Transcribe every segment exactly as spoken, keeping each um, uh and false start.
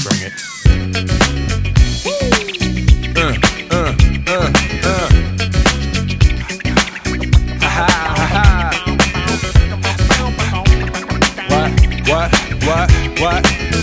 Bring it. Uh, uh, uh, uh. Ha ha ha ha. What? What? What? What?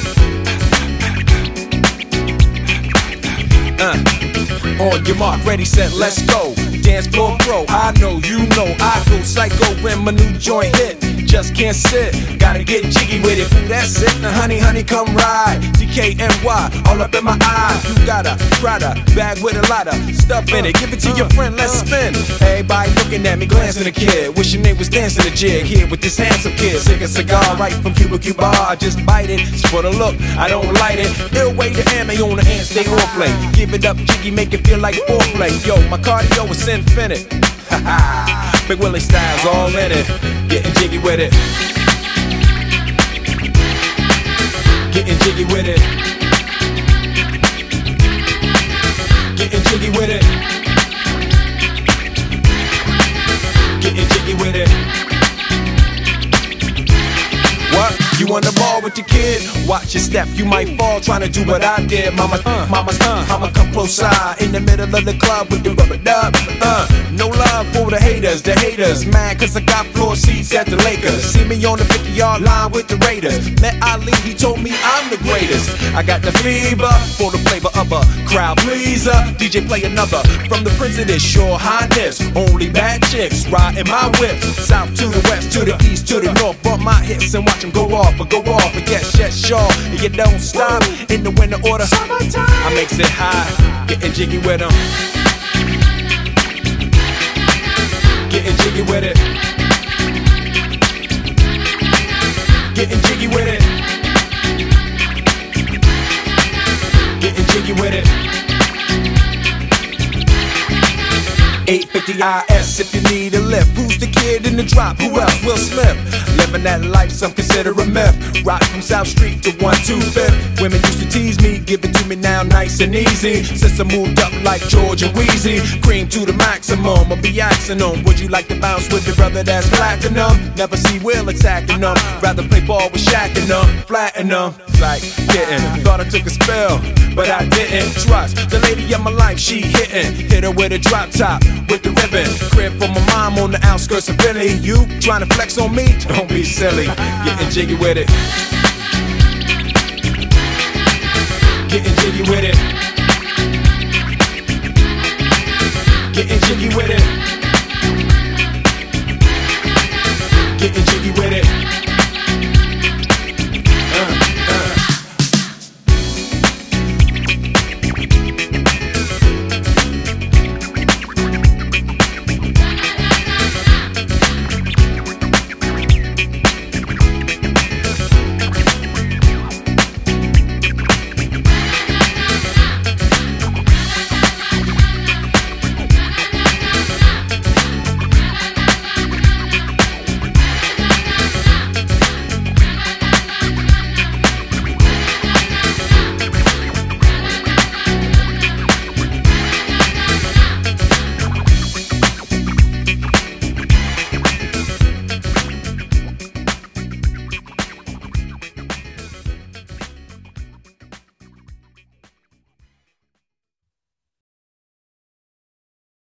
Uh. On your mark, ready, set, let's go. Dance floor pro, I know, you know, I go psycho when my new joint hit. Just can't sit, gotta get jiggy with it. Ooh, that's it, now honey, honey, come ride. D K N Y, all up in my eye. You got a Prada bag with a lot of stuff in it. Give it to your friend, let's spin. Everybody looking at me, glancing a kid. Wishing they was dancing a jig here with this handsome kid. Sick a cigar right from Cuba Cuba. I just bite it, it's for the look, I don't light it. Ill way to ammo on the hand, stay on play. Give it up, jiggy, make it feel like foreplay. Yo, my cardio is infinite. Ha ha. Big Willie style's all in it. Getting jiggy with it. Getting jiggy with it. Getting jiggy with it. Getting jiggy with it. What? You on the ball with your kid? Watch your step, you might fall trying to do what I did. Mama, uh, mama, uh, I'ma come close side in the middle of the club with the rubber dub. Uh, no love for the haters, the haters mad cause I got floor seats at the Lakers. See me on the fifty yard line with the Raiders. Met Ali, he told me I'm the greatest. I got the fever for the flavor of a crowd pleaser. D J play another from the Prince of this Your Highness. Only bad chicks riding my whip. South to the west, to the east, to the north. Bump my hips and watch them go off. Or go off and get shit sure. And you don't stop in the winter order. Summertime. I makes it high, getting jiggy with them. Getting jiggy with it. Getting jiggy with it. Getting jiggy with it. eight fifty I S if you need a lift. Who's the kid in the drop? Who else? Will Smith. Living that life, some consider a myth. Rock from South Street to one two fifth. Women used to tease me, give it to me now nice and easy. Since I moved up like George and Wheezy, cream to the maximum, I'll be axing them. Would you like to bounce with your brother that's platinum? Never see Will attacking them. Rather play ball with Shaq and them, flatten them. Like getting, thought I took a spell, but I didn't. Trust the lady of my life, she hitting. Hit her with a drop top, with the ribbon. Crib for my mom on the outskirts of Philly. You trying to flex on me? Don't be silly. Getting jiggy with it. Getting jiggy with it. Getting jiggy with it.